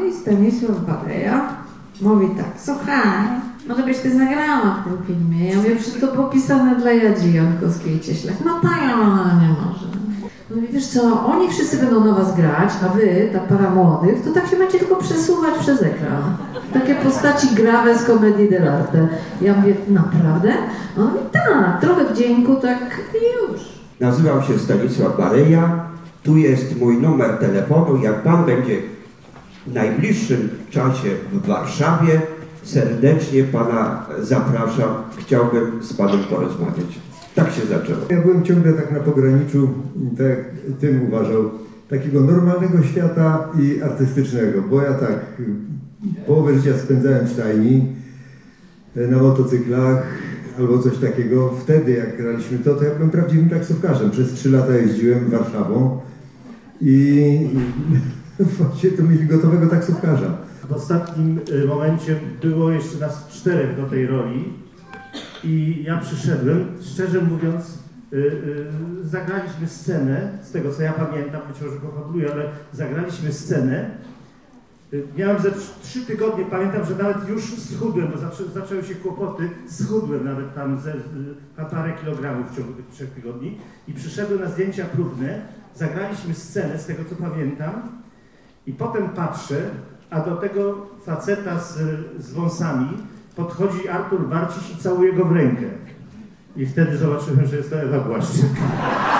i Stanisław Baleja mówi tak, słuchaj, może byś ty zagrała w tym filmie. Ja mówię, że to popisane dla Jadzi Jankowskiej i Cieślak. No tak, ale nie może. No i wiesz co, oni wszyscy będą na was grać, a wy, ta para młodych, to tak się macie tylko przesuwać przez ekran. Takie postaci grawe z komedii dell'arte. Ja mówię, naprawdę? On mówi, tak, trochę wdzięku, tak i już. Nazywam się Stanisław Baleja. Tu jest mój numer telefonu. Jak pan będzie w najbliższym czasie w Warszawie, serdecznie pana zapraszam. Chciałbym z panem porozmawiać. Tak się zaczęło. Ja byłem ciągle tak na pograniczu, tak jak Tym uważał, takiego normalnego świata i artystycznego, bo ja tak połowę życia spędzałem w stajni, na motocyklach albo coś takiego. Wtedy jak graliśmy to ja byłem prawdziwym taksówkarzem. Przez 3 lata jeździłem Warszawą i właściwie to mieli gotowego taksówkarza. W ostatnim momencie było jeszcze nas 4 do tej roli i ja przyszedłem, szczerze mówiąc, zagraliśmy scenę, z tego co ja pamiętam, być może go fabuluję, ale zagraliśmy scenę. Miałem ze 3 tygodnie, pamiętam, że nawet już schudłem, bo zaczęły się kłopoty, schudłem nawet tam parę kilogramów w ciągu tych 3 tygodni i przyszedłem na zdjęcia próbne, zagraliśmy scenę, z tego co pamiętam, i potem patrzę, a do tego faceta z wąsami podchodzi Artur Barciś i całuje go w rękę. I wtedy zobaczyłem, że jest to Ewa Błaszczyk.